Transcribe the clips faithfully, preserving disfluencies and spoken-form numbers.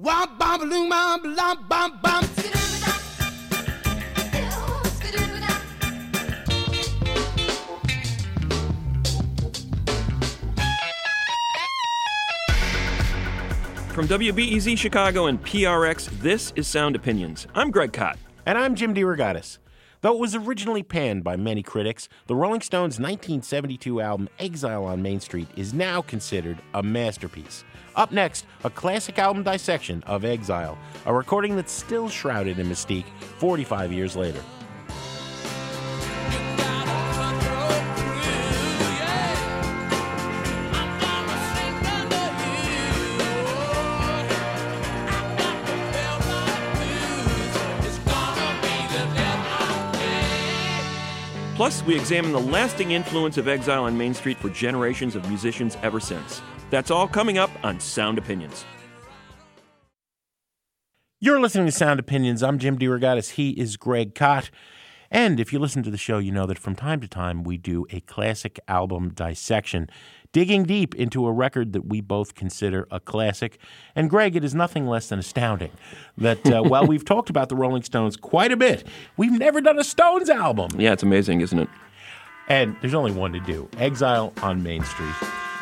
Womp bom balloon bom bom bom bom. From W B E Z Chicago and P R X, this is Sound Opinions. I'm Greg Kot. And I'm Jim DeRogatis. Though it was originally panned by many critics, the Rolling Stones' nineteen seventy-two album Exile on Main Street is now considered a masterpiece. Up next, a classic album dissection of Exile, a recording that's still shrouded in mystique forty-five years later. Plus, we examine the lasting influence of Exile on Main Street for generations of musicians ever since. That's all coming up on Sound Opinions. You're listening to Sound Opinions. I'm Jim DeRogatis. He is Greg Kot. And if you listen to the show, you know that from time to time we do a classic album dissection, digging deep into a record that we both consider a classic. And Greg, it is nothing less than astounding that uh, while we've talked about the Rolling Stones quite a bit, we've never done a Stones album. Yeah, it's amazing, isn't it? And there's only one to do, Exile on Main Street.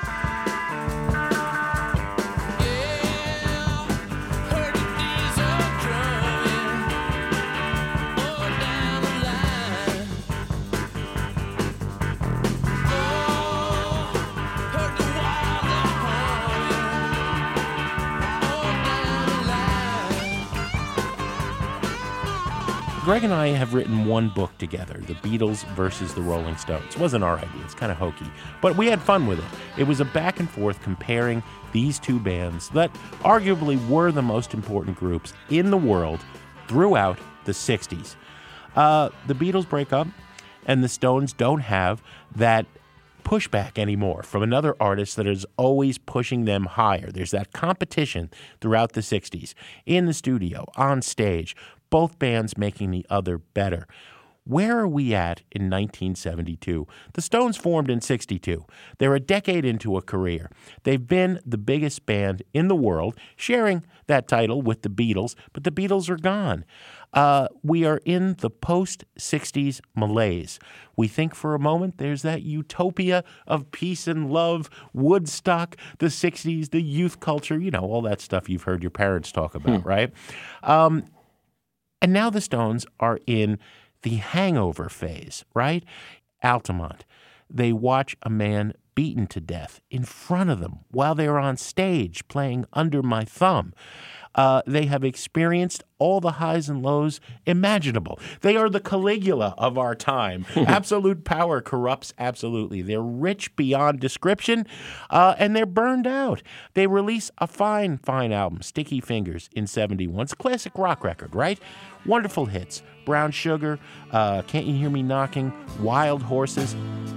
Greg and I have written one book together, The Beatles versus the Rolling Stones. It wasn't our idea. It's kind of hokey. But we had fun with it. It was a back and forth comparing these two bands that arguably were the most important groups in the world throughout the sixties. Uh, the Beatles break up, and the Stones don't have that pushback anymore from another artist that is always pushing them higher. There's that competition throughout the sixties, in the studio, on stage, both bands making the other better. Where are we at in nineteen seventy-two? The Stones formed in sixty-two. They're a decade into a career. They've been the biggest band in the world, sharing that title with the Beatles, but the Beatles are gone. Uh, we are in the post-sixties malaise. We think for a moment there's that utopia of peace and love, Woodstock, the sixties, the youth culture, you know, all that stuff you've heard your parents talk about, hmm. right? Um, and now the Stones are in the hangover phase, right? Altamont. They watch a man beaten to death in front of them while they're on stage playing Under My Thumb. Uh, they have experienced all the highs and lows imaginable. They are the Caligula of our time. Absolute power corrupts absolutely. They're rich beyond description, uh, and they're burned out. They release a fine, fine album, Sticky Fingers, in seventy-one. It's a classic rock record, right? Wonderful hits. Brown Sugar, uh, Can't You Hear Me Knocking, Wild Horses.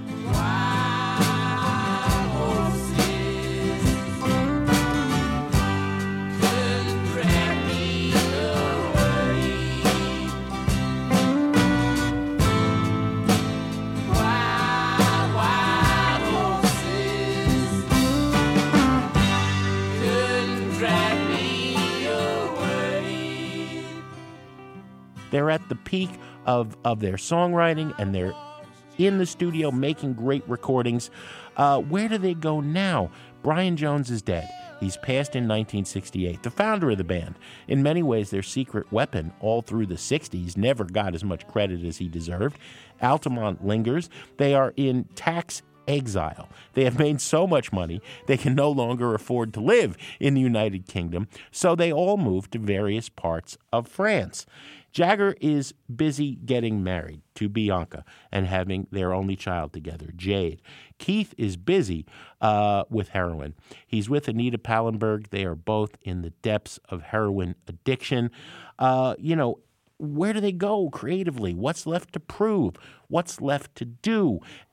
They're at the peak of, of their songwriting, and they're in the studio making great recordings. Uh, where do they go now? Brian Jones is dead. He's passed in nineteen sixty-eight, the founder of the band. In many ways, their secret weapon all through the sixties never got as much credit as he deserved. Altamont lingers. They are in tax exile. They have made so much money, they can no longer afford to live in the United Kingdom, so they all move to various parts of France. Jagger is busy getting married to Bianca and having their only child together, Jade. Keith is busy uh, with heroin. He's with Anita Pallenberg. They are both in the depths of heroin addiction. Uh, you know, where do they go creatively? What's left to prove? What's left to do?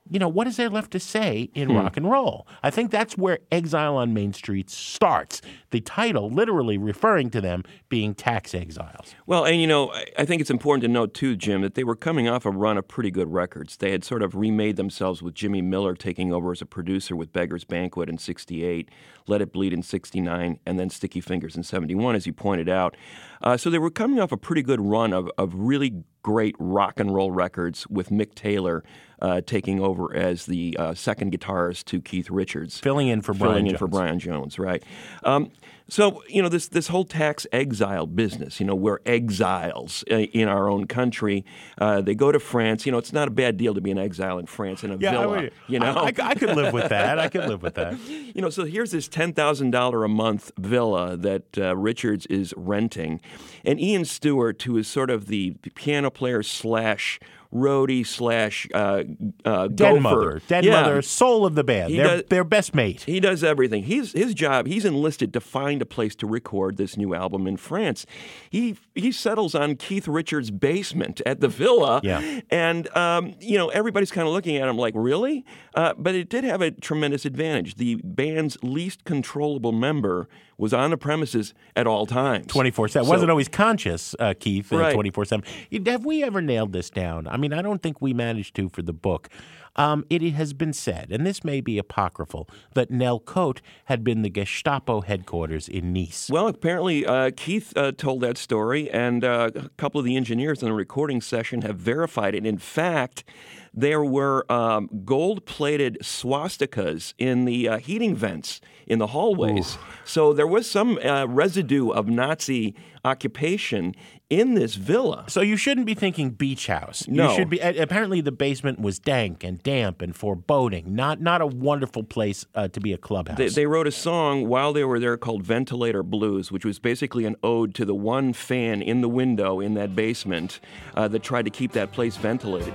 you know, what is there left to say in hmm. rock and roll? I think that's where Exile on Main Street starts. The title literally referring to them being tax exiles. Well, and you know, I think it's important to note too, Jim, that they were coming off a run of pretty good records. They had sort of remade themselves with Jimmy Miller taking over as a producer with Beggar's Banquet in sixty-eight, Let It Bleed in sixty-nine, and then Sticky Fingers in seventy-one, as you pointed out. Uh, so they were coming off a pretty good run of, of really great rock and roll records with Mick Taylor uh, taking over as the uh, second guitarist to Keith Richards. Filling in for Brian Filling in Jones. for Brian Jones, right. Um, so, you know, this this whole tax exile business, you know, we're exiles uh, in our own country. Uh, they go to France. You know, it's not a bad deal to be an exile in France in a yeah, villa, I mean, you know. I, I, I could live with that. I could live with that. You know, so here's this ten thousand dollars a month villa that uh, Richards is renting. And Ian Stewart, who is sort of the piano player slash roadie slash uh, uh, den gopher. mother, den yeah. mother, soul of the band. Their, does, their best mate. He does everything. He's his job. He's enlisted to find a place to record this new album in France. He he settles on Keith Richards' basement at the villa, yeah. and um, you know everybody's kind of looking at him like, really? Uh, but it did have a tremendous advantage. The band's least controllable member was on the premises at all times. twenty-four seven. So, Wasn't always conscious, uh, Keith, uh, right. twenty-four seven. Have we ever nailed this down? I mean, I don't think we managed to for the book. Um, it has been said, and this may be apocryphal, that Nell Cote had been the Gestapo headquarters in Nice. Well, apparently uh, Keith uh, told that story, and uh, a couple of the engineers in the recording session have verified it. In fact, there were um, gold-plated swastikas in the uh, heating vents in the hallways. Ooh. So there was some uh, residue of Nazi occupation in this villa. So you shouldn't be thinking beach house. No. You should be. Apparently, the basement was dank and damp and foreboding. Not not a wonderful place uh, to be a clubhouse. They, they wrote a song while they were there called Ventilator Blues, which was basically an ode to the one fan in the window in that basement uh, that tried to keep that place ventilated.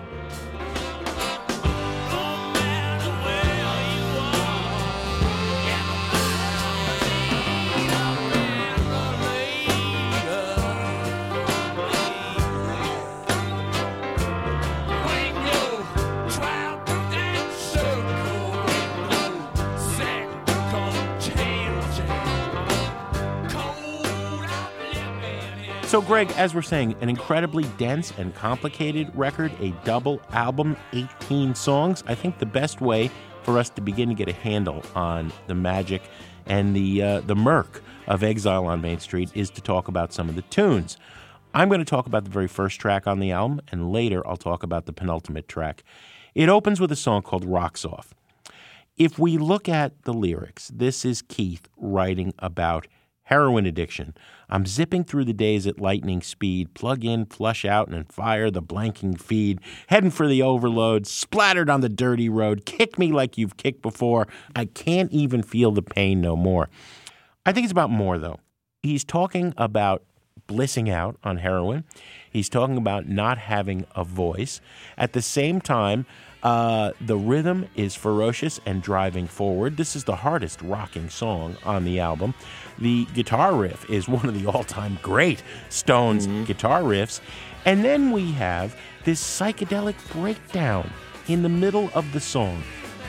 So, Greg, as we're saying, an incredibly dense and complicated record, a double album, eighteen songs. I think the best way for us to begin to get a handle on the magic and the uh, the murk of Exile on Main Street is to talk about some of the tunes. I'm going to talk about the very first track on the album, and later I'll talk about the penultimate track. It opens with a song called Rocks Off. If we look at the lyrics, this is Keith writing about heroin addiction. I'm zipping through the days at lightning speed, plug in, flush out, and fire the blanking feed, heading for the overload, splattered on the dirty road, kick me like you've kicked before. I can't even feel the pain no more. I think it's about more, though. He's talking about blissing out on heroin. He's talking about not having a voice. At the same time, Uh, the rhythm is ferocious and driving forward. This is the hardest rocking song on the album. The guitar riff is one of the all-time great Stones mm-hmm. guitar riffs. And then we have this psychedelic breakdown in the middle of the song.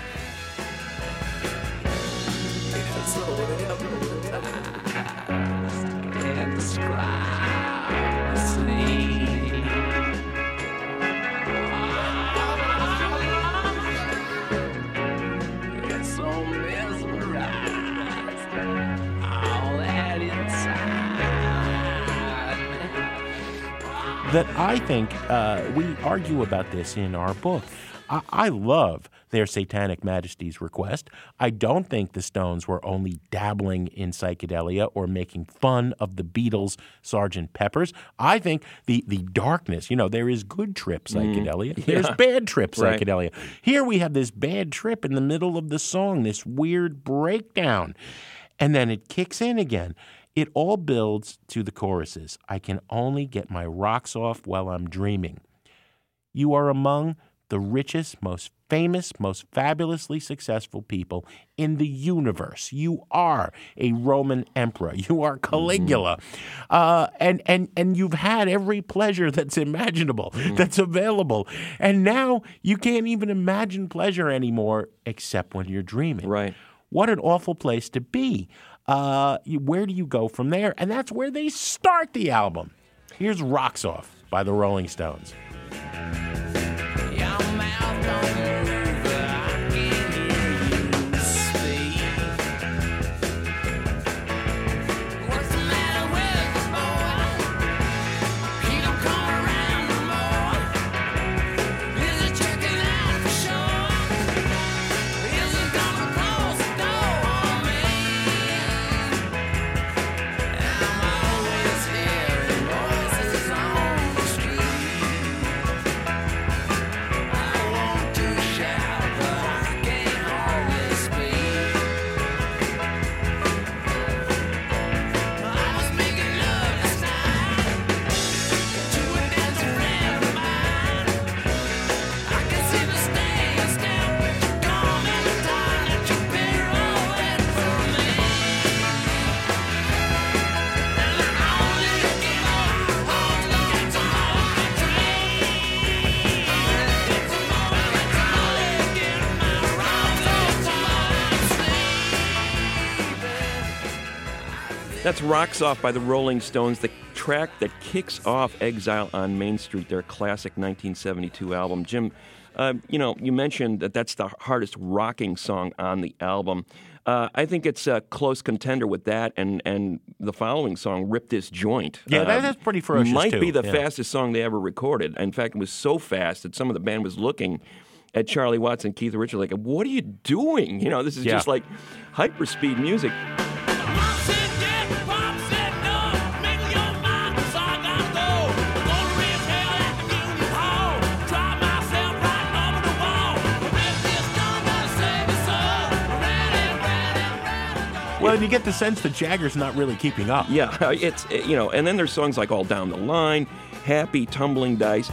That I think uh, we argue about this in our book. I, I love their Satanic Majesty's Request. I don't think the Stones were only dabbling in psychedelia or making fun of the Beatles' Sergeant Pepper's. I think the, the darkness, you know, there is good trip psychedelia. Mm, yeah. There's bad trip psychedelia. Right. Here we have this bad trip in the middle of the song, this weird breakdown. And then it kicks in again. It all builds to the choruses. I can only get my rocks off while I'm dreaming. You are among the richest, most famous, most fabulously successful people in the universe. You are a Roman emperor. You are Caligula. Mm-hmm. Uh, and, and, and you've had every pleasure that's imaginable, mm-hmm. that's available. And now you can't even imagine pleasure anymore except when you're dreaming. Right. What an awful place to be. Uh, you, where do you go from there? And that's where they start the album. Here's Rocks Off by the Rolling Stones. That's Rocks Off by the Rolling Stones, the track that kicks off Exile on Main Street, their classic nineteen seventy-two album. Jim, uh, you know, you mentioned that that's the hardest rocking song on the album. Uh, I think it's a close contender with that and, and the following song, Rip This Joint. Yeah, that is pretty ferocious, Might too. be the yeah. fastest song they ever recorded. In fact, it was so fast that some of the band was looking at Charlie Watts and Keith Richards like, what are you doing? You know, this is yeah. just like hyperspeed music. Well, and you get the sense that Jagger's not really keeping up. Yeah, it's, you know, and then there's songs like All Down the Line, Happy, Tumbling Dice.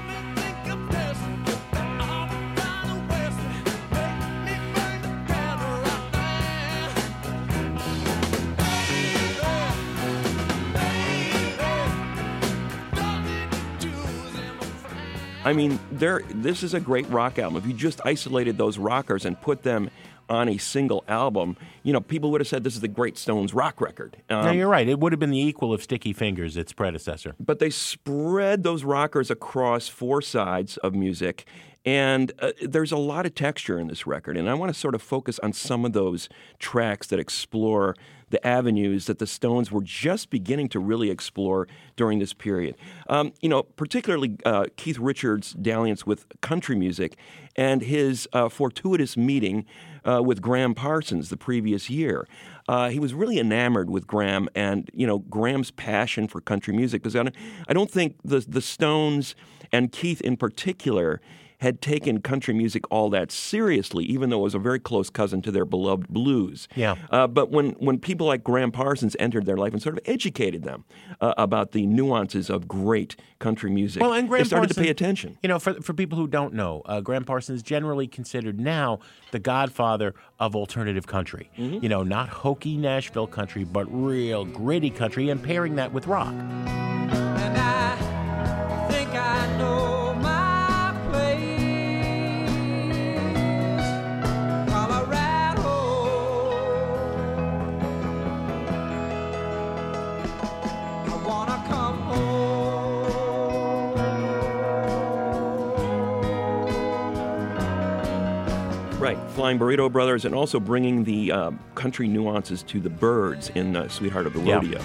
I mean, there. This is a great rock album. If you just isolated those rockers and put them on a single album, you know, people would have said this is the great Stones rock record. Um, no, you're right. It would have been the equal of Sticky Fingers, its predecessor. But they spread those rockers across four sides of music, and uh, there's a lot of texture in this record. And I want to sort of focus on some of those tracks that explore the avenues that the Stones were just beginning to really explore during this period. Um, you know, particularly uh, Keith Richards' dalliance with country music and his uh, fortuitous meeting uh, with Graham Parsons the previous year. Uh, he was really enamored with Graham and, you know, Graham's passion for country music. Because I don't, I don't think the, the Stones and Keith in particular had taken country music all that seriously, even though it was a very close cousin to their beloved blues. Yeah. Uh, but when, when people like Graham Parsons entered their life and sort of educated them uh, about the nuances of great country music, well, and Graham they started Parsons, to pay attention. You know, for for people who don't know, uh, Graham Parsons is generally considered now the godfather of alternative country. Mm-hmm. You know, not hokey Nashville country, but real gritty country, and pairing that with rock. And I think I know Right, Flying Burrito Brothers, and also bringing the uh, country nuances to the Byrds in uh, Sweetheart of the yeah. Rodeo.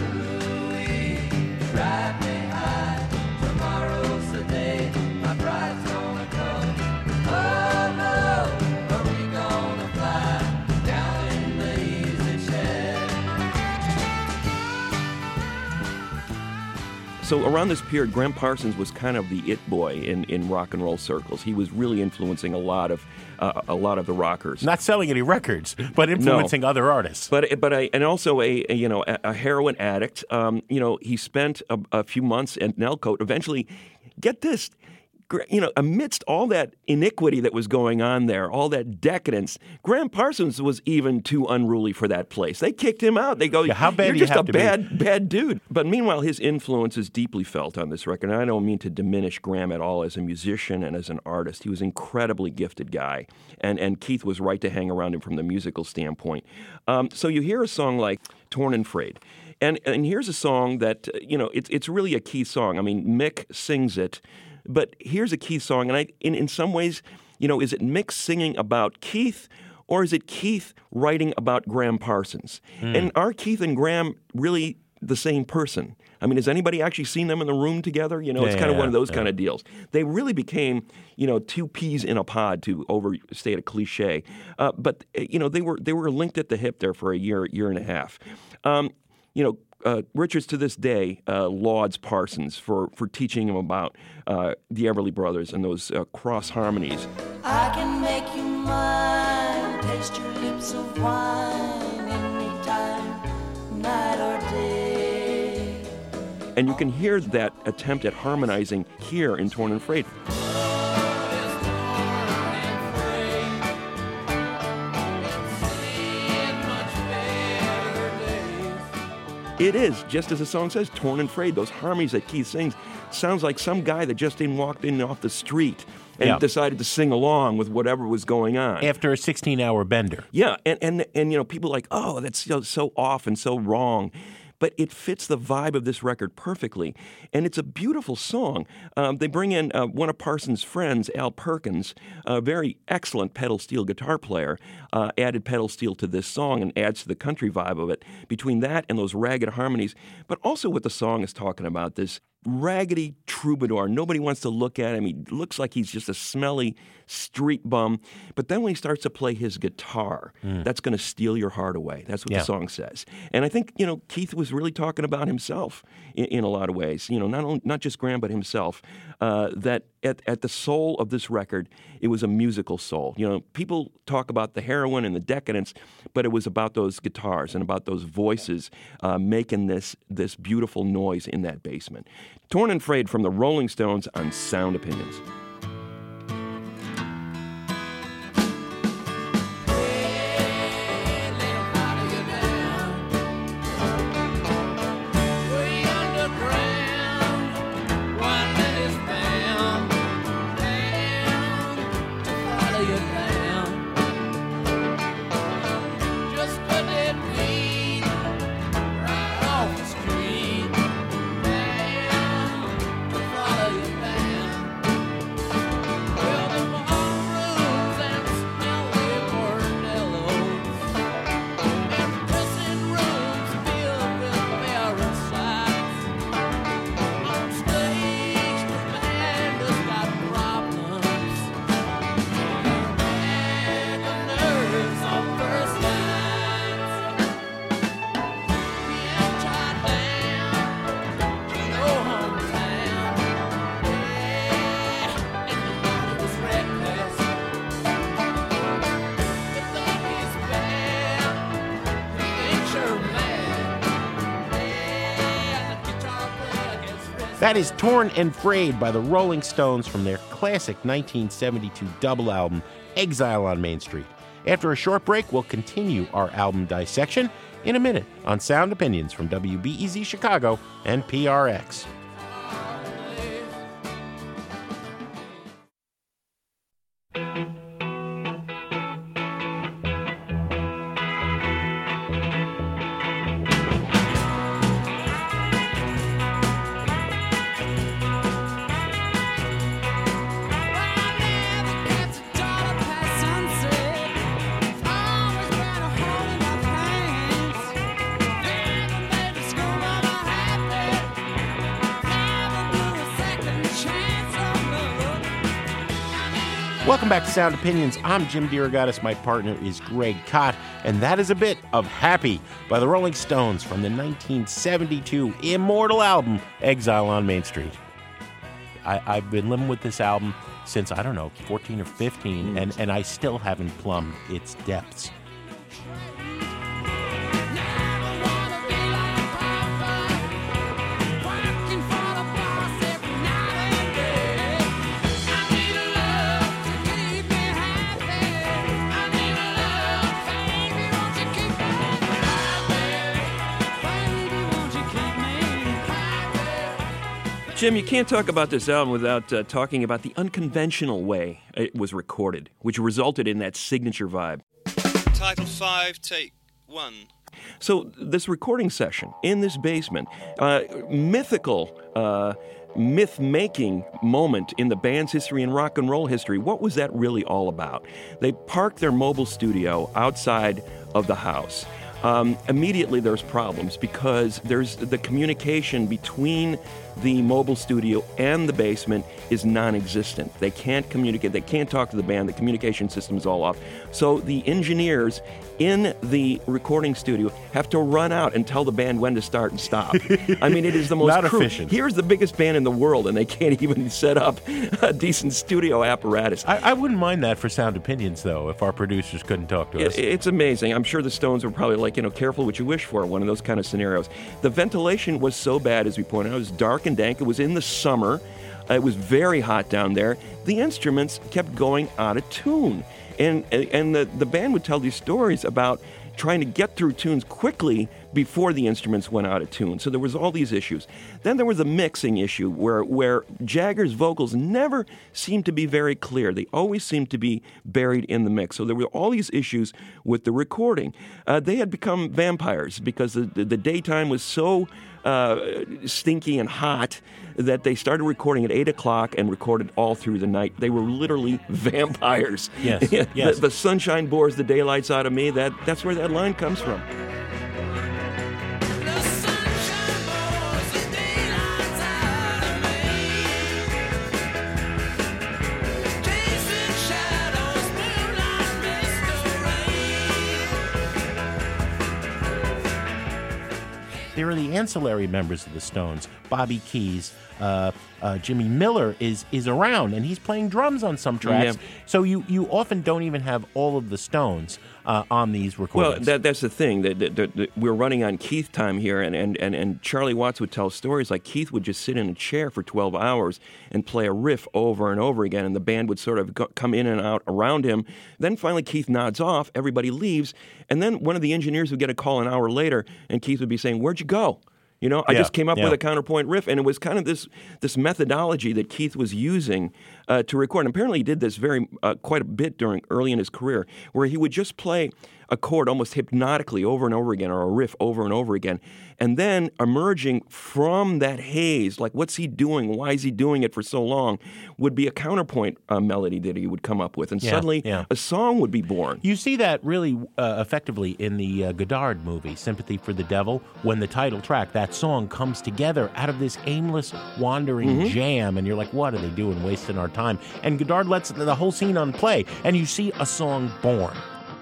So around this period, Graham Parsons was kind of the it boy in, in rock and roll circles. He was really influencing a lot of uh, a lot of the rockers. Not selling any records, but influencing no. other artists. But but I, and also a, a you know a, a heroin addict. Um, you know he spent a, a few months at Nellcote. Eventually, get this, you know, amidst all that iniquity that was going on there, all that decadence, Graham Parsons was even too unruly for that place. They kicked him out. They go, yeah, how bad you're do you just have a to bad, be? bad dude. But meanwhile, his influence is deeply felt on this record. And I don't mean to diminish Graham at all as a musician and as an artist. He was an incredibly gifted guy. And, and Keith was right to hang around him from the musical standpoint. Um, so you hear a song like Torn and Frayed. And and here's a song that, uh, you know, it's it's really a Keith song. I mean, Mick sings it, but here's a Keith song. And I, in, in some ways, you know, is it Mick singing about Keith, or is it Keith writing about Graham Parsons? Mm. And are Keith and Graham really the same person? I mean, has anybody actually seen them in the room together? You know, it's yeah, kind of yeah, one of those yeah. kind of deals. They really became, you know, two peas in a pod, to overstate a cliche. Uh, but, you know, they were they were linked at the hip there for a year, year and a half. Um, You know, uh, Richards to this day uh, lauds Parsons for, for teaching him about uh, the Everly Brothers and those uh, cross harmonies. I can make you mine, taste your lips of wine anytime, night or day. And you can hear that attempt at harmonizing here in Torn and Frayed. It is, just as the song says, torn and frayed. Those harmonies that Keith sings sounds like some guy that just in walked in off the street and Yeah. decided to sing along with whatever was going on. After a sixteen-hour bender. Yeah, and, and, and you know, people are like, oh, that's so, so off and so wrong. But it fits the vibe of this record perfectly, and it's a beautiful song. Um, they bring in uh, one of Parsons' friends, Al Perkins, a very excellent pedal steel guitar player, uh, added pedal steel to this song and adds to the country vibe of it. Between that and those ragged harmonies, but also what the song is talking about, this raggedy troubadour. Nobody wants to look at him. He looks like he's just a smelly street bum. But then when he starts to play his guitar, mm. that's going to steal your heart away. That's what yeah. the song says. And I think, you know, Keith was really talking about himself in, in a lot of ways. You know, not only, not just Graham, but himself. Uh, that at, at the soul of this record, it was a musical soul. You know, people talk about the heroin and the decadence, but it was about those guitars and about those voices uh, making this this beautiful noise in that basement. Torn and Frayed from the Rolling Stones on Sound Opinions. That is Torn and Frayed by the Rolling Stones from their classic nineteen seventy-two double album, Exile on Main Street. After a short break, we'll continue our album dissection in a minute on Sound Opinions from W B E Z Chicago and P R X. Welcome back to Sound Opinions. I'm Jim DeRogatis. My partner is Greg Kot, and that is a bit of Happy by the Rolling Stones from the nineteen seventy-two immortal album, Exile on Main Street. I, I've been living with this album since, I don't know, fourteen or fifteen, and, and I still haven't plumbed its depths. Jim, you can't talk about this album without uh, talking about the unconventional way it was recorded, which resulted in that signature vibe. Title five, take one. So this recording session in this basement, uh, mythical, uh, myth-making moment in the band's history and rock and roll history, what was that really all about? They parked their mobile studio outside of the house. Um, immediately there's problems because there's the communication between the mobile studio and the basement is non-existent. They can't communicate. They can't talk to the band. The communication system is all off. So the engineers in the recording studio have to run out and tell the band when to start and stop. I mean, it is the most Not cruel. efficient. Here's the biggest band in the world, and they can't even set up a decent studio apparatus. I, I wouldn't mind that for Sound Opinions, though, if our producers couldn't talk to us. It, it's amazing. I'm sure the Stones were probably like, you know, careful what you wish for, one of those kind of scenarios. The ventilation was so bad, as we pointed out. It was dark and dank. It was in the summer. Uh, it was very hot down there. The instruments kept going out of tune. And and the, the band would tell these stories about trying to get through tunes quickly before the instruments went out of tune. So there was all these issues. Then there was a mixing issue where, where Jagger's vocals never seemed to be very clear. They always seemed to be buried in the mix. So there were all these issues with the recording. Uh, they had become vampires because the, the, the daytime was so uh, stinky and hot that they started recording at eight o'clock and recorded all through the night. They were literally vampires. Yes, yes. The, the sunshine bores the daylights out of me. That, that's where that line comes from. The sunshine bores the daylights out of me. Chasing shadows, moonlight, mystery. There are the ancillary members of the Stones. Bobby Keys, uh, uh, Jimmy Miller is is around, and he's playing drums on some tracks. Yeah. So you, you often don't even have all of the Stones uh, on these Well, recordings. that, that's the thing. That, that, that, that we're running on Keith time here, and, and, and, and Charlie Watts would tell stories like Keith would just sit in a chair for twelve hours and play a riff over and over again, and the band would sort of go, come in and out around him. Then finally Keith nods off, everybody leaves, and then one of the engineers would get a call an hour later, and Keith would be saying, "Where'd you go? You know, I Yeah, just came up yeah. with a counterpoint riff," and it was kind of this this methodology that Keith was using uh, to record. And apparently, he did this very uh, quite a bit during early in his career, where he would just play a chord almost hypnotically over and over again, or a riff over and over again, and then emerging from that haze, like what's he doing? Why is he doing it for so long? Would be a counterpoint uh, melody that he would come up with, and Yeah, suddenly yeah. a song would be born. You see that really uh, effectively in the uh, Godard movie, Sympathy for the Devil, when the title track, that song, comes together out of this aimless, wandering Mm-hmm. jam, and you're like, what are they doing, wasting our time? And Godard lets the whole scene unplay, and you see a song born.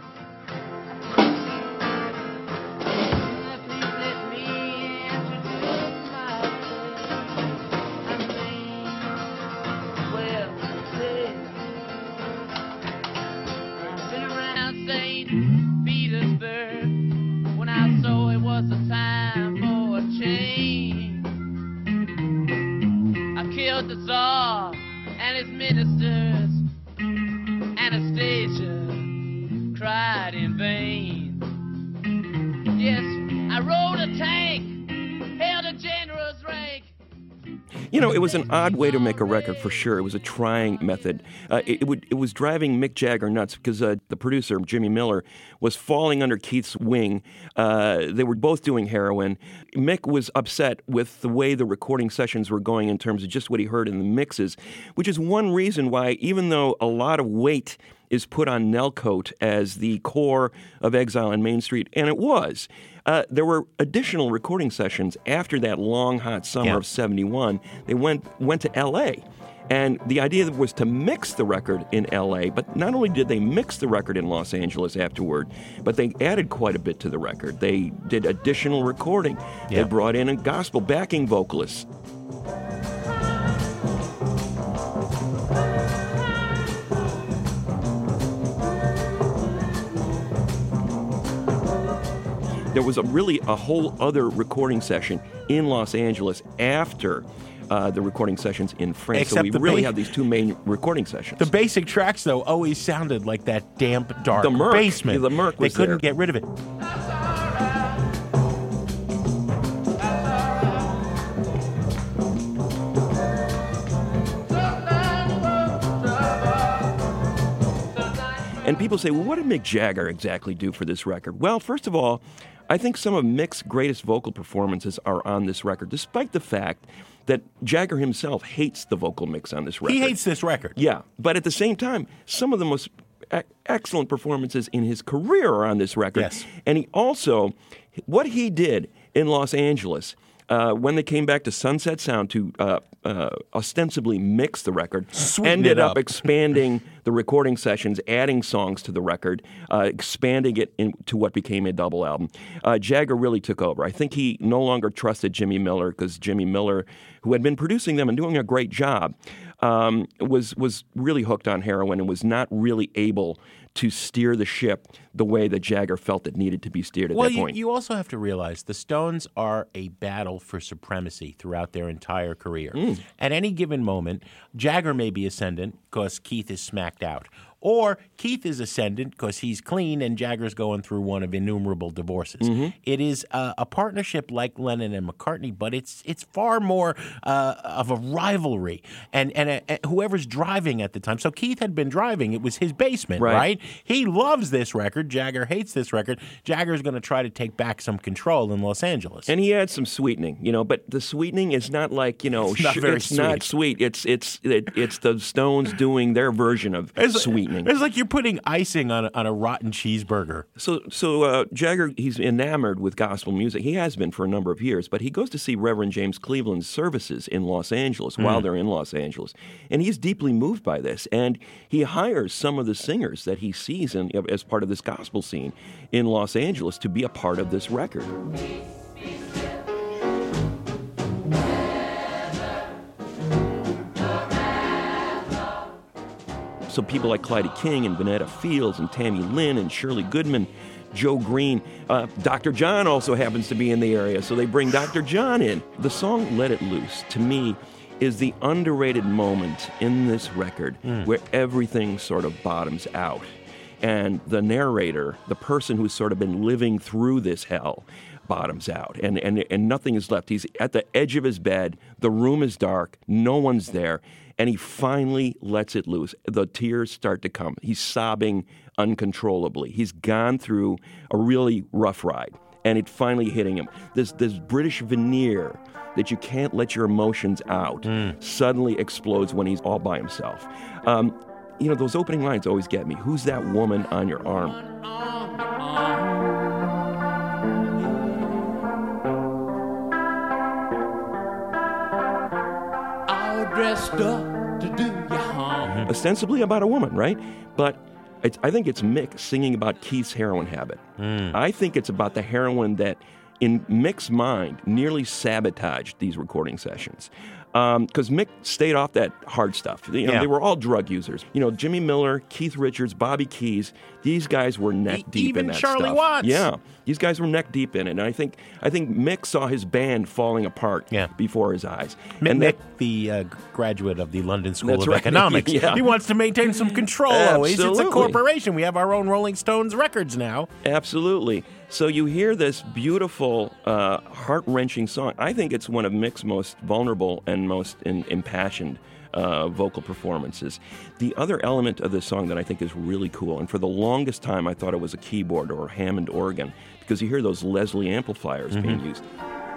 The Tsar and his ministers, Anastasia cried in vain. Yes, I rode a tank, held a general's rank. You know, it was an odd way to make a record for sure. It was a trying method. Uh, it, it, would, it was driving Mick Jagger nuts because uh, the producer, Jimmy Miller, was falling under Keith's wing. Uh, they were both doing heroin. Mick was upset with the way the recording sessions were going in terms of just what he heard in the mixes, which is one reason why, even though a lot of weight is put on Nellcoat as the core of Exile on Main Street, and it was. Uh, there were additional recording sessions after that long, hot summer Yeah. of seventy-one. They went went to L A, and the idea was to mix the record in L A, but not only did they mix the record in Los Angeles afterward, but they added quite a bit to the record. They did additional recording. Yeah. They brought in a gospel backing vocalist. There was a really a whole other recording session in Los Angeles after uh, the recording sessions in France. Except so we the really ba- have these two main recording sessions. The basic tracks, though, always sounded like that damp, dark The Merc. basement. Yeah, the Merc was They couldn't there. get rid of it. And people say, well, what did Mick Jagger exactly do for this record? Well, first of all, I think some of Mick's greatest vocal performances are on this record, despite the fact that Jagger himself hates the vocal mix on this record. He hates this record. Yeah, but at the same time, some of the most e- excellent performances in his career are on this record. Yes. And he also, what he did in Los Angeles, uh, when they came back to Sunset Sound to uh, uh, ostensibly mix the record, Sweeten ended it up up. expanding the recording sessions, adding songs to the record, uh, expanding it into what became a double album. Uh, Jagger really took over. I think he no longer trusted Jimmy Miller because Jimmy Miller, who had been producing them and doing a great job, um, was was really hooked on heroin and was not really able to steer the ship the way that Jagger felt it needed to be steered at Well, that you, point. you also have to realize the Stones are a battle for supremacy throughout their entire career. Mm. At any given moment, Jagger may be ascendant because Keith is smacked out. Or Keith is ascendant because he's clean and Jagger's going through one of innumerable divorces. Mm-hmm. It is uh, a partnership like Lennon and McCartney, but it's it's far more uh, of a rivalry. And and uh, whoever's driving at the time. So Keith had been driving. It was his basement, Right. right? He loves this record. Jagger hates this record. Jagger's going to try to take back some control in Los Angeles. And he adds some sweetening, you know, but the sweetening is not like, you know, It's not sh- very it's not sweet. sweet. It's it's it, it's the Stones doing their version of It's, sweetening. It's like you're putting icing on a, on a rotten cheeseburger. So, so uh, Jagger, he's enamored with gospel music. He has been for a number of years, but he goes to see Reverend James Cleveland's services in Los Angeles Mm. while they're in Los Angeles, and he's deeply moved by this. And he hires some of the singers that he sees in, as part of this gospel scene in Los Angeles to be a part of this record. So people like Clyde King and Vanetta Fields and Tammy Lynn and Shirley Goodman, Joe Green. Uh, Doctor John also happens to be in the area, so they bring Doctor John in. The song Let It Loose, to me, is the underrated moment in this record mm. where everything sort of bottoms out. And the narrator, the person who's sort of been living through this hell, bottoms out, and, and, and nothing is left. He's at the edge of his bed. The room is dark. No one's there. And he finally lets it loose. The tears start to come. He's sobbing uncontrollably. He's gone through a really rough ride, and it finally hitting him. This this British veneer that you can't let your emotions out mm. suddenly explodes when he's all by himself. Um, you know, those opening lines always get me. Who's that woman on your arm? Dressed up to do you harm. Ostensibly about a woman, right? But it's, I think it's Mick singing about Keith's heroin habit. Mm. I think it's about the heroin that, in Mick's mind, nearly sabotaged these recording sessions. Because um, Mick stayed off that hard stuff. You know, yeah. They were all drug users. You know, Jimmy Miller, Keith Richards, Bobby Keys, these guys were neck e- deep even in that Charlie stuff. Watts. Yeah, these guys were neck deep in it. And I think I think Mick saw his band falling apart yeah. before his eyes. Mick, and Mick that, the uh, graduate of the London School That's of right. Economics, Yeah. he wants to maintain some control. Always. It's a Absolutely. corporation. We have our own Rolling Stones records now. Absolutely. So you hear this beautiful, uh, heart-wrenching song. I think it's one of Mick's most vulnerable and most in, impassioned uh, vocal performances. The other element of this song that I think is really cool, and for the longest time I thought it was a keyboard or a Hammond organ, because you hear those Leslie amplifiers mm-hmm. being used.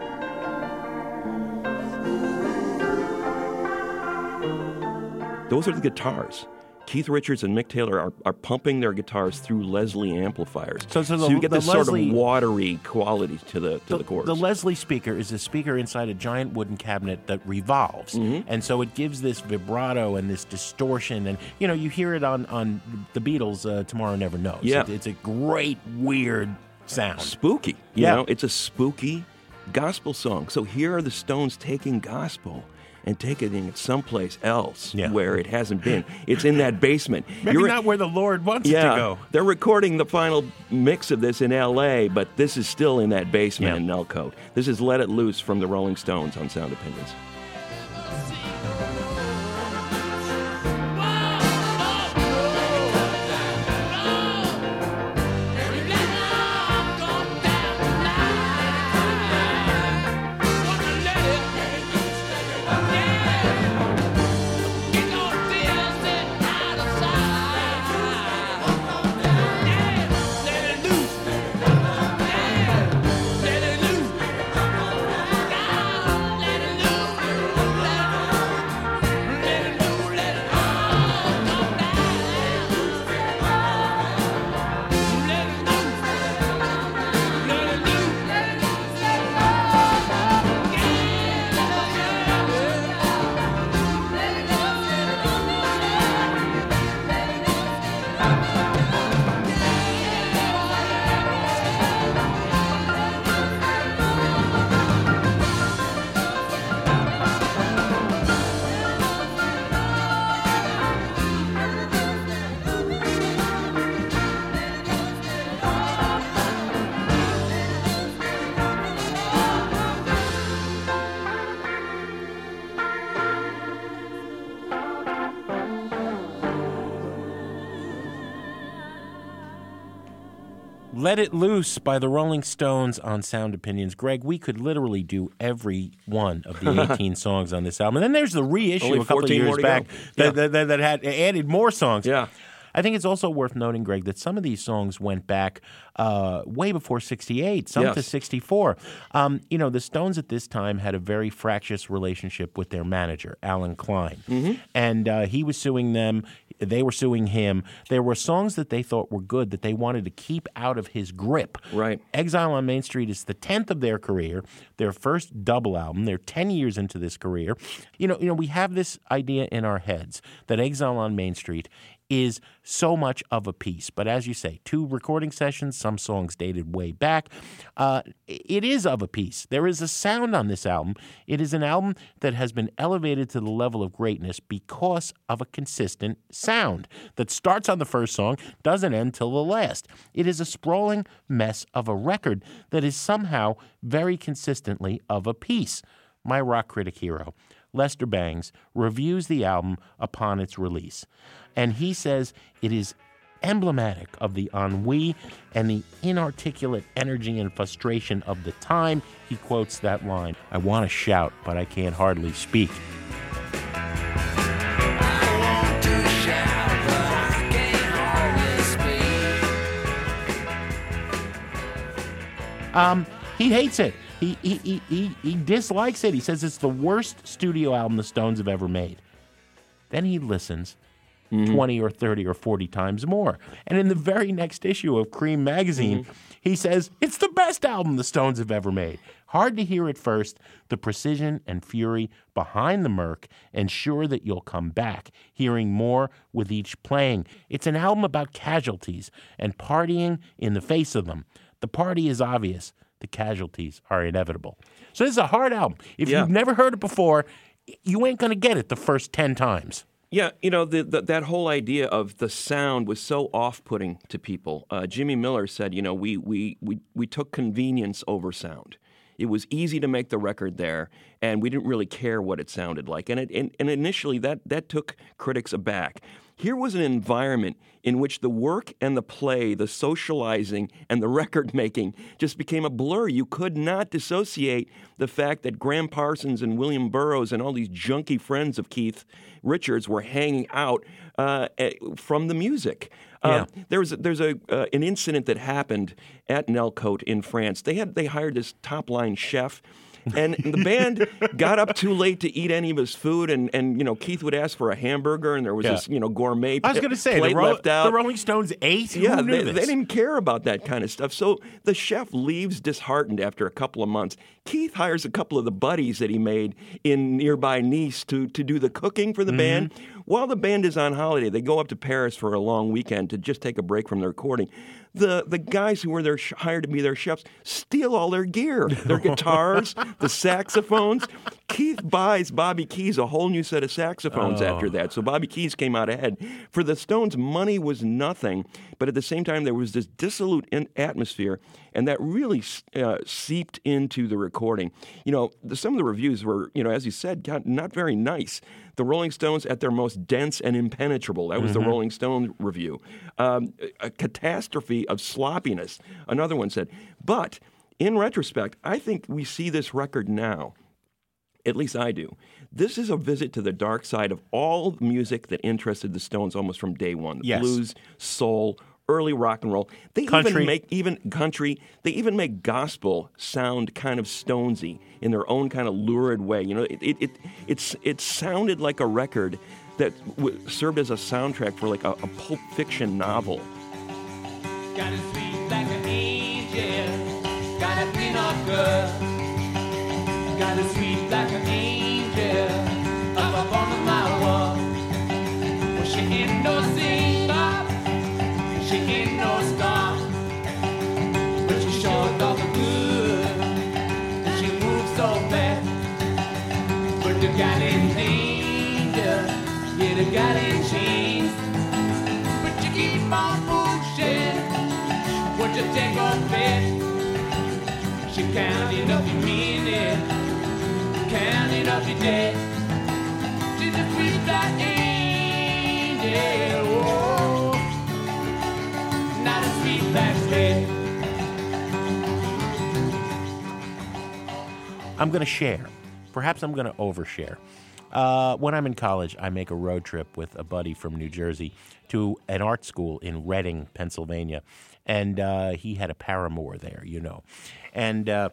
Those are the guitars. Keith Richards and Mick Taylor are, are pumping their guitars through Leslie amplifiers. So, so, the, so you get the this Leslie, sort of watery quality to the to the, the chords. The Leslie speaker is a speaker inside a giant wooden cabinet that revolves. Mm-hmm. And so it gives this vibrato and this distortion. And, you know, you hear it on, on the Beatles, uh, Tomorrow Never Knows. Yeah. It, it's a great, weird sound. Spooky. You yeah. know, it's a spooky gospel song. So here are the Stones taking gospel and taking it someplace else yeah. where it hasn't been. It's in that basement. Maybe You're, not where the Lord wants yeah, it to go. They're recording the final mix of this in L A, but this is still in that basement yeah. in Elcote. This is Let It Loose from the Rolling Stones on Sound Opinions. Let It Loose by the Rolling Stones on Sound Opinions. Greg, we could literally do every one of the eighteen songs on this album. And then there's the reissue Only a couple of fourteen years more to back go. that, Yeah. that, that, that had added more songs. Yeah. I think it's also worth noting, Greg, that some of these songs went back uh, way before sixty-eight, some Yes. to sixty-four. Um, you know, the Stones at this time had a very fractious relationship with their manager, Alan Klein. Mm-hmm. And uh, he was suing them. They were suing him. There were songs that they thought were good that they wanted to keep out of his grip. Right. Exile on Main Street is the tenth of their career, their first double album. They're ten years into this career. You know, you know, we have this idea in our heads that Exile on Main Street is so much of a piece. But as you say, two recording sessions, some songs dated way back. Uh, it is of a piece. There is a sound on this album. It is an album that has been elevated to the level of greatness because of a consistent sound that starts on the first song, doesn't end till the last. It is a sprawling mess of a record that is somehow very consistently of a piece. My rock critic hero, Lester Bangs, reviews the album upon its release. And he says it is emblematic of the ennui and the inarticulate energy and frustration of the time. He quotes that line, "I want to shout, but I can't hardly speak." Um, he hates it. He, he, he, he, he dislikes it. He says it's the worst studio album the Stones have ever made. Then he listens mm-hmm. twenty or thirty or forty times more. And in the very next issue of Cream magazine, mm-hmm. he says, it's the best album the Stones have ever made. Hard to hear at first, the precision and fury behind the murk, and sure that you'll come back, hearing more with each playing. It's an album about casualties and partying in the face of them. The party is obvious. The casualties are inevitable. So this is a hard album. If yeah. you've never heard it before, you ain't going to get it the first ten times. Yeah, you know, the, the, that whole idea of the sound was so off-putting to people. Uh, Jimmy Miller said, you know, we, we, we, we took convenience over sound. It was easy to make the record there, and we didn't really care what it sounded like. And, it, and, and initially, that, that took critics aback. Here was an environment in which the work and the play, the socializing and the record making just became a blur. You could not dissociate the fact that Graham Parsons and William Burroughs and all these junky friends of Keith Richards were hanging out uh, from the music. Yeah. Uh, there's there's a uh, an incident that happened at Nelcote in France. They had they hired this top line chef. And the band got up too late to eat any of his food, and, and you know Keith would ask for a hamburger, and there was yeah. this you know gourmet I was going to say plate the, Ro- left out. the Rolling Stones ate. Yeah, Who knew they, this? they didn't care about that kind of stuff. So the chef leaves disheartened after a couple of months. Keith hires a couple of the buddies that he made in nearby Nice to to do the cooking for the mm-hmm. band. While the band is on holiday, they go up to Paris for a long weekend to just take a break from the recording. The the guys who were there hired to be their chefs steal all their gear, their guitars, the saxophones. Keith buys Bobby Keys a whole new set of saxophones oh. after that. So Bobby Keys came out ahead. For the Stones, money was nothing, but at the same time there was this dissolute in- atmosphere, and that really uh, seeped into the recording. You know, the, some of the reviews were, you know, as you said, got not very nice. The Rolling Stones at their most dense and impenetrable. That was mm-hmm. the Rolling Stone review. Um, a catastrophe of sloppiness, another one said. But in retrospect, I think we see this record now, at least I do. This is a visit to the dark side of all music that interested the Stones almost from day one. The yes. blues, soul, early rock and roll. They country. even make even country. They even make gospel sound kind of Stonesy in their own kind of lurid way. You know, it it it it's, it sounded like a record that w- served as a soundtrack for like a, a Pulp Fiction novel. Got a sweet like an angel, got a pin of girl, got a sweet like an angel, up up on my wall. Well, she ain't no singer. She ain't no star, but she sure does good, and she moves so fast. But the gal in danger, yeah, the gal in chains. But you keep on pushing, what you take on bet? She counting up your minute, counting up your day. She's a sweet black angel, oh. Not a sweet black sled. I'm going to share. Perhaps I'm going to overshare. Uh, when I'm in college, I make a road trip with a buddy from New Jersey to an art school in Reading, Pennsylvania. And uh, he had a paramour there, you know. And uh,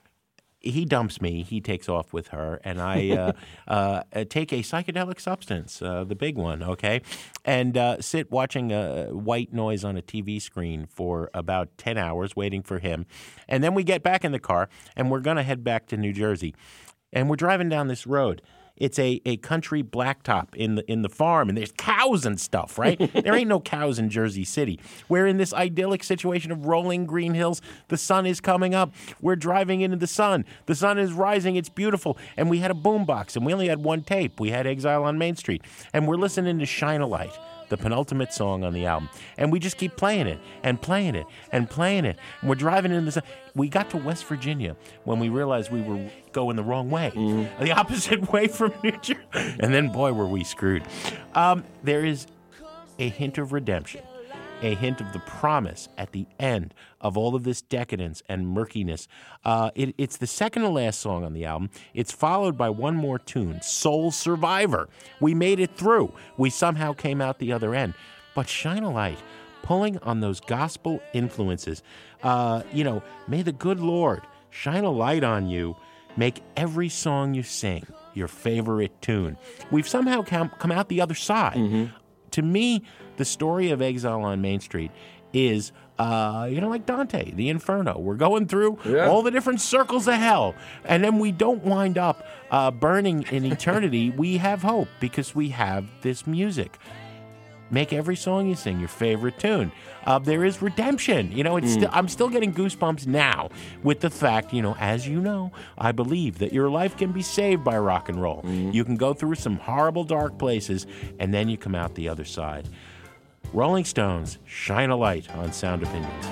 he dumps me. He takes off with her. And I uh, uh, take a psychedelic substance, uh, the big one, okay, and uh, sit watching a white noise on a T V screen for about ten hours waiting for him. And then we get back in the car, and we're going to head back to New Jersey. And we're driving down this road. It's a, a country blacktop in the in the farm, and there's cows and stuff, right? There ain't no cows in Jersey City. We're in this idyllic situation of rolling green hills. The sun is coming up. We're driving into the sun. The sun is rising. It's beautiful. And we had a boombox, and we only had one tape. We had Exile on Main Street. And we're listening to Shine a Light, the penultimate song on the album. And we just keep playing it and playing it and playing it. And we're driving in the sun. We got to West Virginia when we realized we were going the wrong way, mm-hmm. the opposite way from New Jersey. And then, boy, were we screwed. Um, there is a hint of redemption, a hint of the promise at the end of all of this decadence and murkiness. Uh, it, it's the second to last song on the album. It's followed by one more tune, Soul Survivor. We made it through. We somehow came out the other end. But Shine a Light, pulling on those gospel influences. Uh, you know, may the good Lord shine a light on you, make every song you sing your favorite tune. We've somehow come, come out the other side. Mm-hmm. To me, the story of Exile on Main Street is, uh, you know, like Dante, the Inferno. We're going through yeah. all the different circles of hell, and then we don't wind up uh, burning in eternity. We have hope because we have this music. Make every song you sing your favorite tune. Uh, there is redemption. You know, it's mm. still, I'm still getting goosebumps now with the fact, you know, as you know, I believe that your life can be saved by rock and roll. Mm. You can go through some horrible, dark places, and then you come out the other side. Rolling Stones, Shine a Light on Sound Opinions.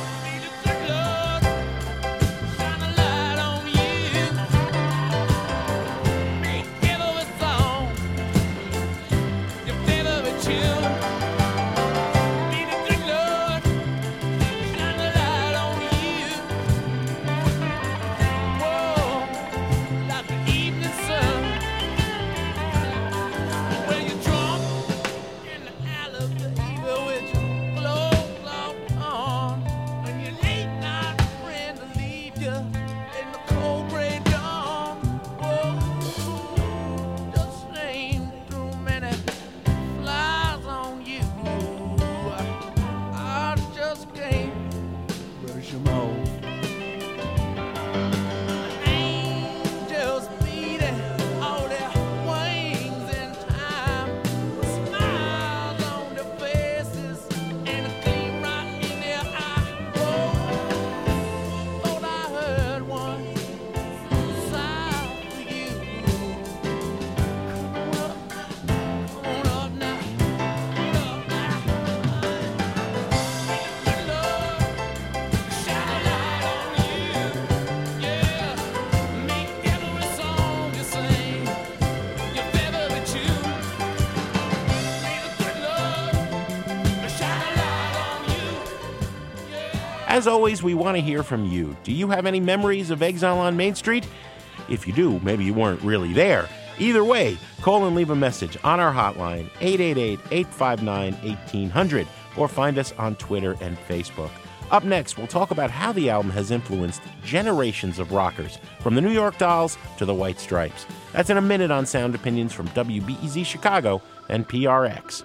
As always, we want to hear from you. Do you have any memories of Exile on Main Street? If you do, maybe you weren't really there. Either way, call and leave a message on our hotline, eight eight eight, eight five nine, one eight zero zero, or find us on Twitter and Facebook. Up next, we'll talk about how the album has influenced generations of rockers, from the New York Dolls to the White Stripes. That's in a minute on Sound Opinions from W B E Z Chicago and P R X.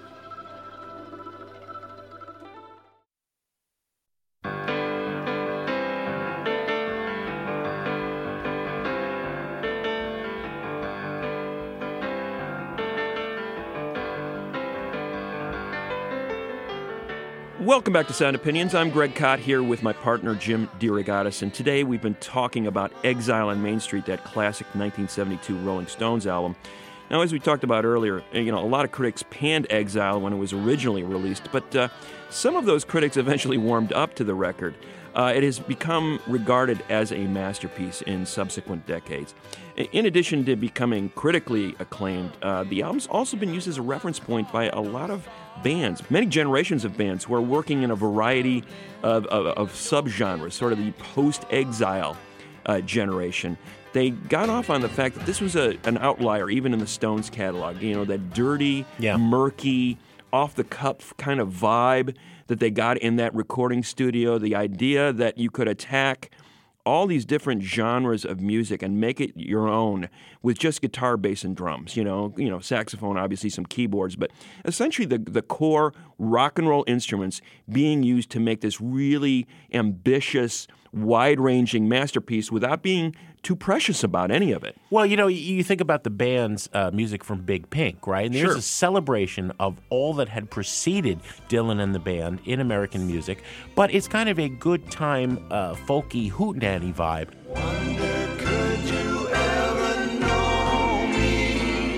Welcome back to Sound Opinions. I'm Greg Kot here with my partner Jim DeRogatis, and today we've been talking about Exile on Main Street, that classic nineteen seventy-two Rolling Stones album. Now, as we talked about earlier, you know, a lot of critics panned Exile when it was originally released, but uh, some of those critics eventually warmed up to the record. Uh, it has become regarded as a masterpiece in subsequent decades. In addition to becoming critically acclaimed, uh, the album's also been used as a reference point by a lot of bands, many generations of bands who are working in a variety of, of, of subgenres, sort of the post-exile uh, generation. they got off on the fact that this was a, an outlier, even in the Stones catalog. You know, that dirty, Yeah. murky, off-the-cuff kind of vibe that they got in that recording studio, the idea that you could attack all these different genres of music and make it your own with just guitar, bass, and drums. You know, you know, saxophone, obviously some keyboards, but essentially the the core rock and roll instruments being used to make this really ambitious, wide-ranging masterpiece without being too precious about any of it. Well, you know, you think about the band's uh, music from Big Pink, right? And there's Sure. a celebration of all that had preceded Dylan and the band in American music, but it's kind of a good time, uh, folky hootenanny vibe. Could you ever know me?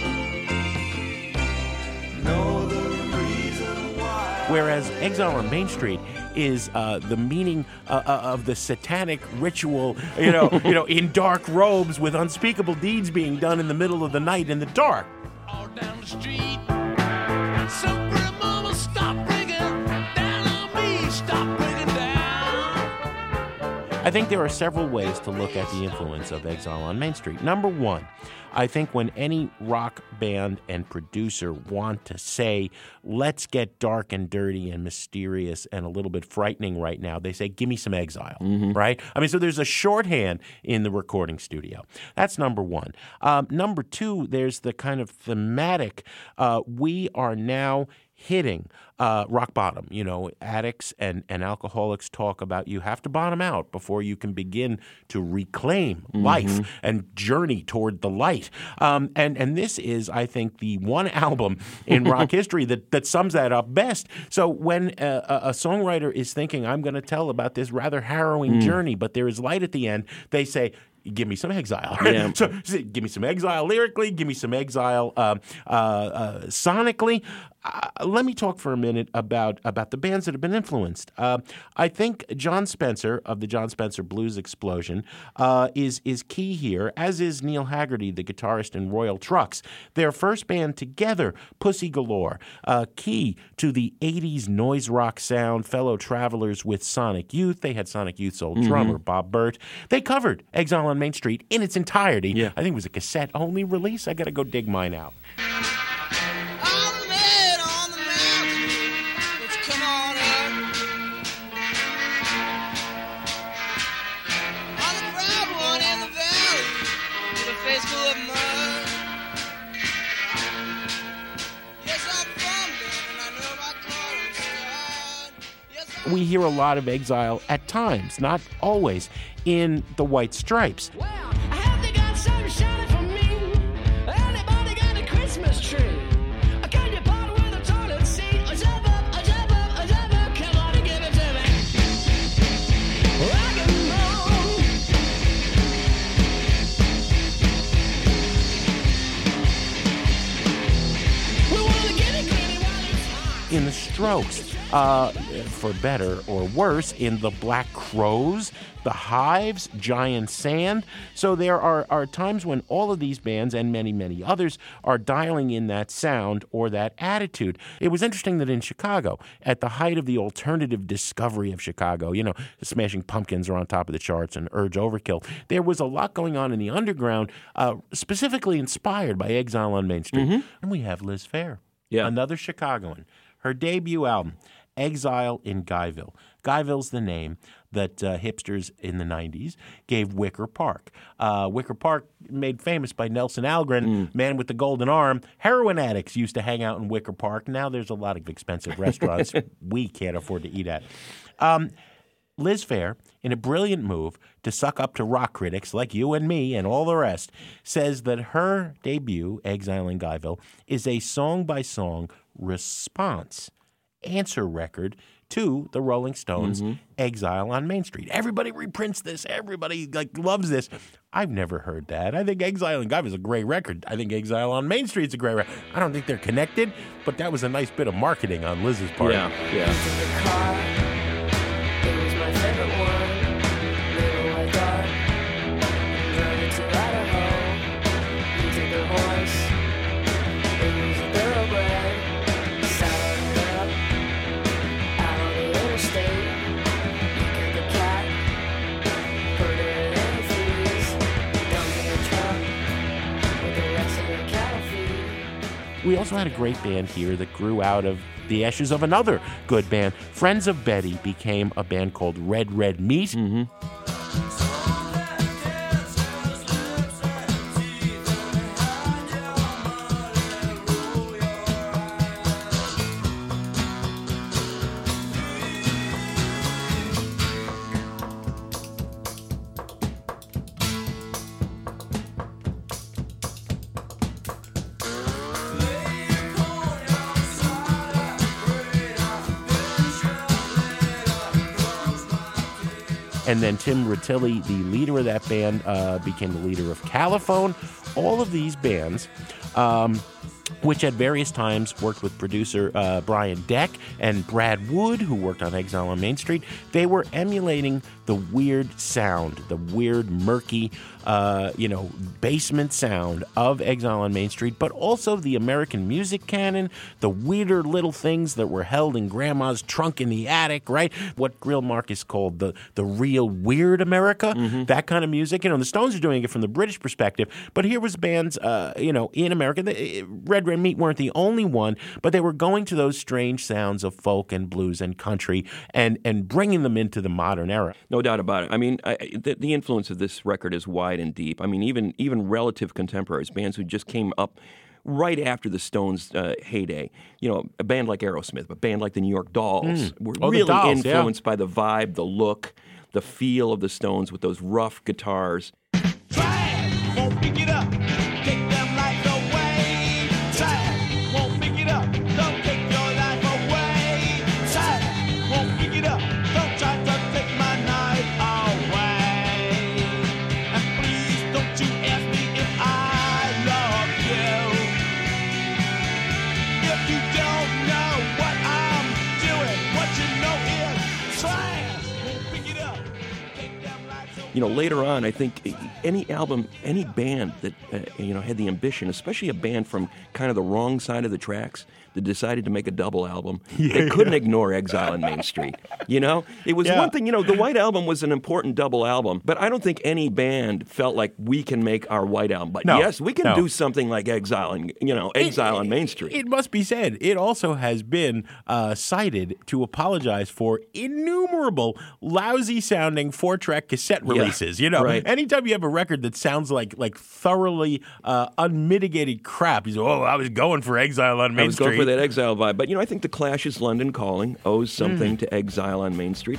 Know the reason why? Whereas Exile on Main Street is uh, the meaning uh, uh, of the satanic ritual, you know, you know, in dark robes with unspeakable deeds being done in the middle of the night in the dark. All down the street. Some pretty mama, stop breaking down on me. Stop breaking down. I think there are several ways to look at the influence of Exile on Main Street. Number one, I think when any rock band and producer want to say, let's get dark and dirty and mysterious and a little bit frightening right now, they say, give me some Exile, right? I mean, so there's a shorthand in the recording studio. That's number one. Um, number two, there's the kind of thematic, uh, we are now hitting uh, rock bottom. You know, addicts and, and alcoholics talk about you have to bottom out before you can begin to reclaim life and journey toward the light. Um, and, and this is, I think, the one album in rock history that, that sums that up best. So when a, a, a songwriter is thinking, I'm going to tell about this rather harrowing journey, but there is light at the end, they say, give me some Exile. Yeah. So give me some Exile lyrically, give me some Exile uh, uh, uh, sonically. Uh, let me talk for a minute about, about the bands that have been influenced. Uh, I think John Spencer of the John Spencer Blues Explosion uh, is, is key here, as is Neil Haggerty, the guitarist in Royal Trucks. Their first band together, Pussy Galore, uh, key to the eighties noise rock sound, fellow travelers with Sonic Youth. They had Sonic Youth's old drummer, Bob Burt. They covered Exile on Main Street in its entirety. Yeah. I think it was a cassette-only release. I got to go dig mine out. I'm made on the mountain. Let's come on up. On the proud one in the valley, with a face full of mud. Yes, I'm from there, and I know my color's stud. Yes, I'm We hear a lot of Exile at times, not always, in the White Stripes. Well, I hope they got something shining for me. Anybody got a Christmas tree? Or can you part with a toilet seat? A jump up, a jump up, a jump up. Come on and give it to me. Rock and roll. We wanna get it gritty while it's hot. In the Strokes, uh, for better or worse, in the Black Crows, the Hives, Giant Sand. So there are, are times when all of these bands and many, many others are dialing in that sound or that attitude. It was interesting that in Chicago, at the height of the alternative discovery of Chicago, you know, the Smashing Pumpkins are on top of the charts and Urge Overkill, there was a lot going on in the underground, uh, specifically inspired by Exile on Main Street. And we have Liz Phair, Yeah. another Chicagoan. Her debut album, Exile in Guyville. Guyville's the name that uh, hipsters in the nineties gave Wicker Park. Uh, Wicker Park, made famous by Nelson Algren, man with the golden arm. Heroin addicts used to hang out in Wicker Park. Now there's a lot of expensive restaurants we can't afford to eat at. Um, Liz Phair, in a brilliant move to suck up to rock critics like you and me and all the rest, says that her debut, Exile in Guyville, is a song-by-song response, answer record to the Rolling Stones' Exile on Main Street. Everybody reprints this. Everybody like loves this. I've never heard that. I think Exile in Guyville is a great record. I think Exile on Main Street is a great record. I don't think they're connected, but that was a nice bit of marketing on Liz's part. Yeah, yeah. the car. It was my favorite one. Little white dog. Drove it to Idaho. You took the horse. It was a thoroughbred. Saddled it up. Out on the interstate. You get the cat. Put it in the freeze. we also had a great band here that grew out of the ashes of another good band. Friends of Betty became a band called Red Red Meat. Mm-hmm. And then Tim Rutilli, the leader of that band, uh, became the leader of Caliphone. All of these bands, um, which at various times worked with producer uh, Brian Deck and Brad Wood, who worked on Exile on Main Street, they were emulating the weird sound, the weird, murky, uh, you know, basement sound of Exile on Main Street, but also the American music canon, the weirder little things that were held in Grandma's trunk in the attic, right? What Greil Marcus called the, the real weird America, mm-hmm. that kind of music. You know, the Stones are doing it from the British perspective, but here was bands, uh, you know, in America. They, Red Red Meat weren't the only one, but they were going to those strange sounds of folk and blues and country and, and bringing them into the modern era. No doubt about it. I mean, I, the, the influence of this record is wide and deep. I mean, even even relative contemporaries, bands who just came up right after the Stones' uh, heyday. You know, a band like Aerosmith, a band like the New York Dolls Mm. were Oh, the really Dolls, influenced yeah. by the vibe, the look, the feel of the Stones with those rough guitars. Try, won't pick it up. Take them lights away. Try, won't pick it up. Don't take your life away. Try, won't pick it up. Don't try to take my night away. And please don't you ask me if I love you. If you don't know what I'm doing, what you know is try, won't pick it up. Take them lights away. You know, later on, I think any album, any band that, uh, you know, had the ambition, especially a band from kind of the wrong side of the tracks that decided to make a double album, they couldn't ignore Exile on Main Street. You know? It was Yeah. one thing, you know, the White Album was an important double album, but I don't think any band felt like we can make our White Album. But No, yes, we can no. do something like Exile, and you know, Exile on Main Street. It must be said, it also has been uh, cited to apologize for innumerable lousy-sounding four-track cassette releases. You know, right. anytime you have a record that sounds like like thoroughly uh, unmitigated crap, you say, "Oh, I was going for Exile on Main I was Street." going for that Exile vibe. But, you know, I think the Clash's London Calling owes something Mm. to Exile on Main Street.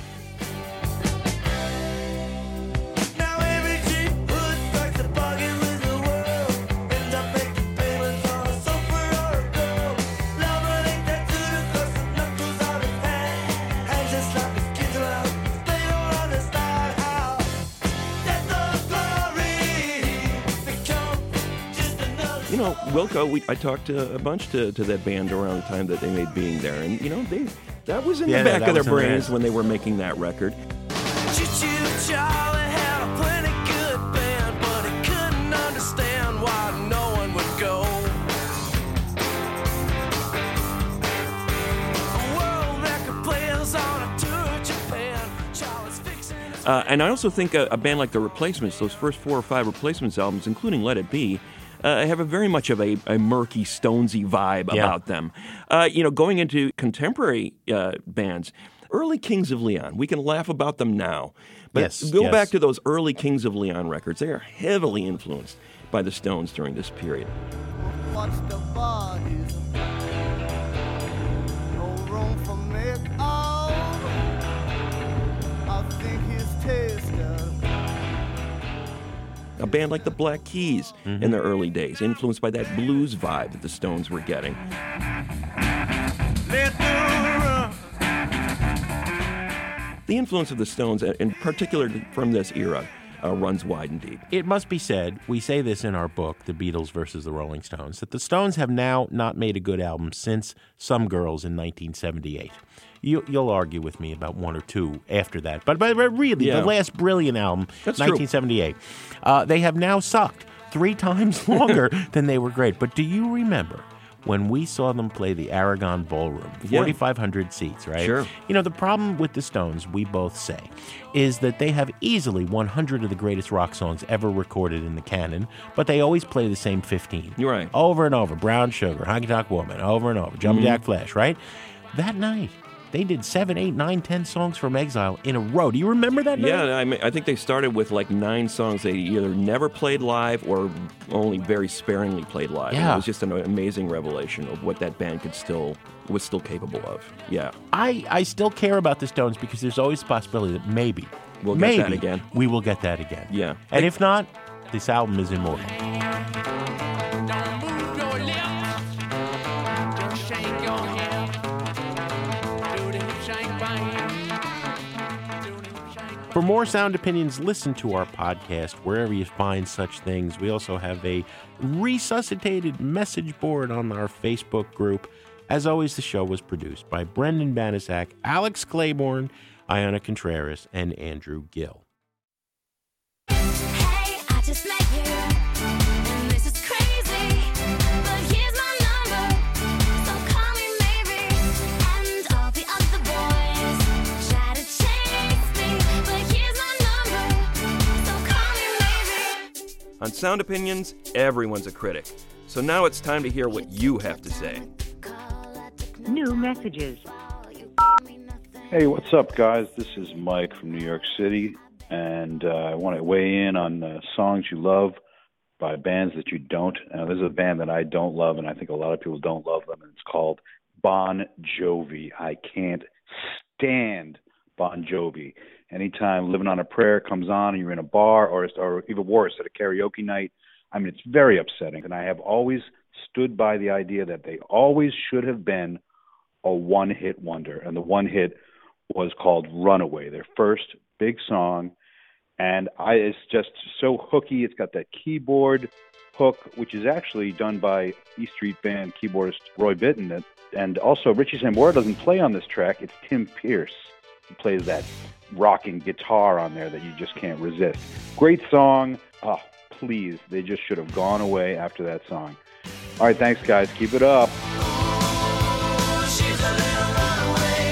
Now every cheap hood strikes a bargain with the world. Ends up making payments on a sofa or a girl. Lover ain't that good cause the knuckles out his hand. Hangs and slap his kids around. They don't understand how death of glory become just another. You know, Wilco, we, I talked to a bunch to, to that band around the time that they made Being There, and, you know, they that was in Yeah, the back that of their was in there. brains when they were making that record. Choo-choo Charlie had a plenty good band, but he couldn't understand why no one would go. World record players on a tour of Japan. Charlie's fixing his Uh, and I also think a, a band like The Replacements, those first four or five Replacements albums, including Let It Be, uh, have a very much of a, a murky, Stonesy vibe Yeah. about them. Uh, you know, going into contemporary uh, bands, early Kings of Leon, we can laugh about them now. But Yes, go yes. back to those early Kings of Leon records. They are heavily influenced by the Stones during this period. Watch the bodies. No room for make-up. I think his taste of A band like the Black Keys Mm-hmm. in their early days, influenced by that blues vibe that the Stones were getting. let the run. The influence of the Stones, in particular from this era, uh, runs wide and deep. It must be said, we say this in our book, The Beatles versus the Rolling Stones, that the Stones have now not made a good album since Some Girls in nineteen seventy-eight. You, you'll argue with me about one or two after that. But, but really, Yeah. the last brilliant album, That's true. nineteen seventy-eight, uh, they have now sucked three times longer than they were great. But do you remember when we saw them play the Aragon Ballroom, Yeah. forty-five hundred seats, right? Sure. You know, the problem with the Stones, we both say, is that they have easily one hundred of the greatest rock songs ever recorded in the canon, but they always play the same fifteen. You're right. Over and over. Brown Sugar, Honky Tonk Woman, over and over. Jumpin' Mm-hmm. Jack Flash, right? That night, they did seven, eight, nine, ten songs from Exile in a row. Do you remember that night? Yeah, I, mean, I think they started with like nine songs they either never played live or only very sparingly played live. And Yeah. it was just an amazing revelation of what that band could still was still capable of. Yeah. I, I still care about the Stones because there's always the possibility that maybe, We'll get maybe that again. we will get that again. Yeah. And if not, this album is immortal. Don't move your lips, just shake your head. Do the hip shake bang. Do the hip shake bang. For more Sound Opinions, listen to our podcast wherever you find such things. We also have a resuscitated message board on our Facebook group. As always, the show was produced by Brendan Banasak, Alex Claiborne, Iona Contreras, and Andrew Gill. Hey, I just met you, and this is crazy. But here's my number, so call me maybe. And all the other boys try to chase me, but here's my number, so call me maybe. On Sound Opinions, everyone's a critic. So now it's time to hear what you have to say. New messages. Hey, what's up, guys? This is Mike from New York City, and uh, I want to weigh in on uh, songs you love by bands that you don't. Now, this is a band that I don't love, and I think a lot of people don't love them, and it's called Bon Jovi. I can't stand Bon Jovi. Anytime Living on a Prayer comes on and you're in a bar, or, or even worse, at a karaoke night, I mean, it's very upsetting, and I have always stood by the idea that they always should have been a one-hit wonder, and the one hit was called Runaway, their first big song, and I it's just so hooky. It's got that keyboard hook, which is actually done by E Street Band keyboardist Roy Bittan, and also Richie Sambora doesn't play on this track. It's Tim Pierce who plays that rocking guitar on there that you just can't resist. Great song. Oh, please, they just should have gone away after that song. All right, thanks, guys. Keep it up. She's a little runaway.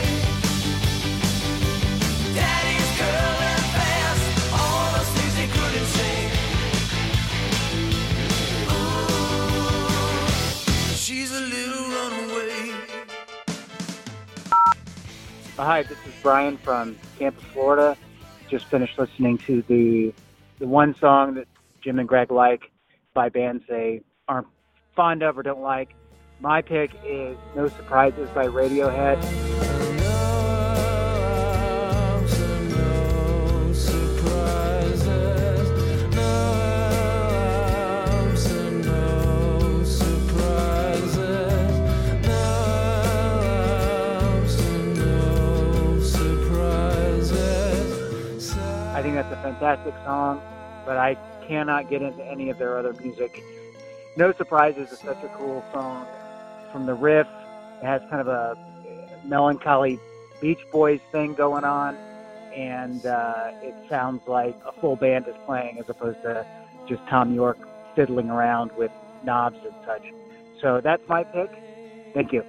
Daddy's girl and fast. All the things he couldn't say. Ooh, she's a little runaway. Hi, this is Brian from Tampa, Florida. Just finished listening to the the one song that Jim and Greg like by bands they aren't fond of or don't like. My pick is No Surprises by Radiohead. I think that's a fantastic song, but I cannot get into any of their other music. No Surprises is such a cool song. From the riff, it has kind of a melancholy Beach Boys thing going on, and uh, it sounds like a full band is playing as opposed to just Tom York fiddling around with knobs and such. So that's my pick. Thank you.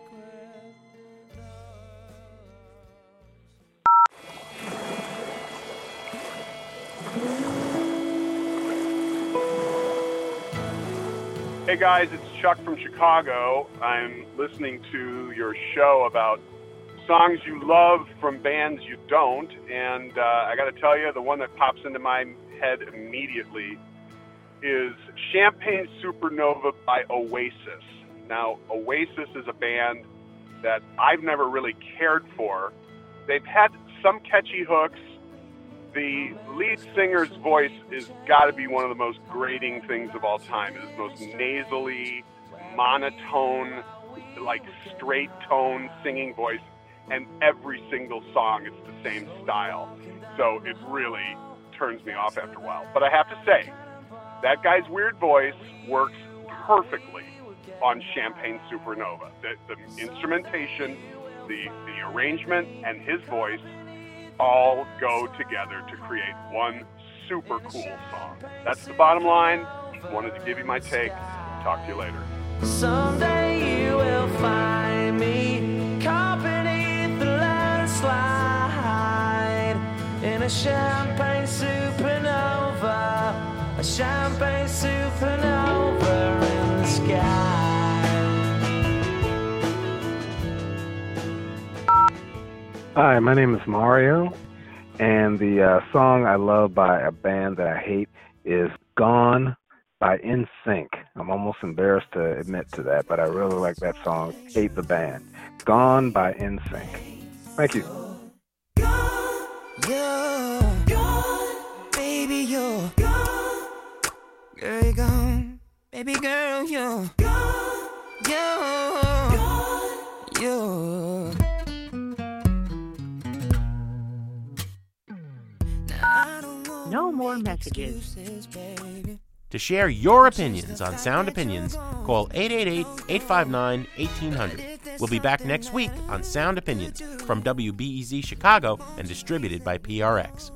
Hey guys, it's Chuck from Chicago. I'm listening to your show about songs you love from bands you don't, and uh, I got to tell you, the one that pops into my head immediately is Champagne Supernova by Oasis. Now, Oasis is a band that I've never really cared for. They've had some catchy hooks. The lead singer's voice is got to be one of the most grating things of all time. It is the most nasally, monotone, like straight tone singing voice, and every single song it's the same style. So it really turns me off after a while. But I have to say, that guy's weird voice works perfectly on Champagne Supernova. The, the instrumentation, the, the arrangement, and his voice all go together to create one super cool song. That's the bottom line. Wanted to give you my take. Talk to you later. Someday you will find me caught beneath the landslide in a champagne supernova, a champagne supernova in the sky. Hi, my name is Mario, and the uh, song I love by a band that I hate is Gone by N Sync. I'm almost embarrassed to admit to that, but I really like that song. Hate the band. Gone by N Sync. Thank you. You're gone, baby, you're gone. Girl, you're gone. Baby girl, you're gone. You're gone. You're No more messages. To share your opinions on Sound Opinions, call eight eight eight, eight five nine, one eight zero zero. We'll be back next week on Sound Opinions from W B E Z Chicago and distributed by P R X.